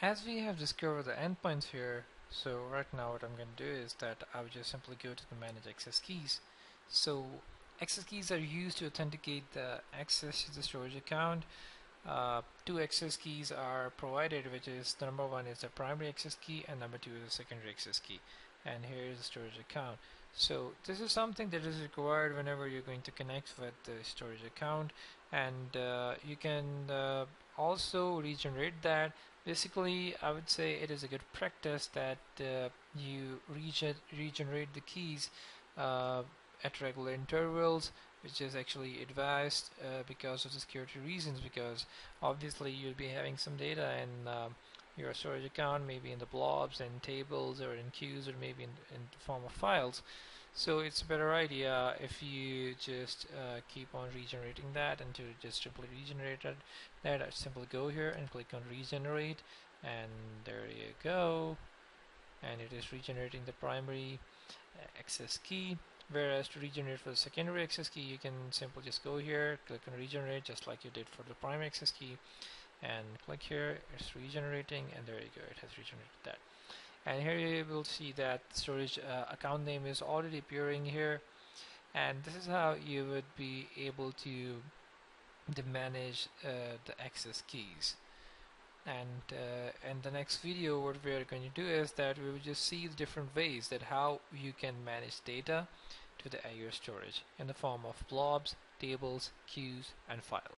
as we have discovered the endpoints here, so right now what I'm going to do is that I will just simply go to the manage access keys. So access keys are used to authenticate the access to the storage account. Two access keys are provided, which is the number one is the primary access key and number two is the secondary access key, and here is the storage account. So this is something that is required whenever you're going to connect with the storage account, and you can also regenerate that. Basically, I would say it is a good practice that you regenerate the keys uh, at regular intervals, which is actually advised because of the security reasons, because obviously you'll be having some data in your storage account, maybe in the blobs and tables or in queues or maybe in the form of files. So it's a better idea if you just keep on regenerating that, and to just simply regenerate that, I simply go here and click on regenerate, and there you go, and it is regenerating the primary access key. Whereas to regenerate for the secondary access key, you can simply just go here, click on regenerate just like you did for the primary access key, and click here, it's regenerating, and there you go, it has regenerated that. And here you will see that storage account name is already appearing here, and this is how you would be able to manage the access keys. And in the next video, what we are going to do is that we will just see the different ways that how you can manage data to the Azure storage in the form of blobs, tables, queues, and files.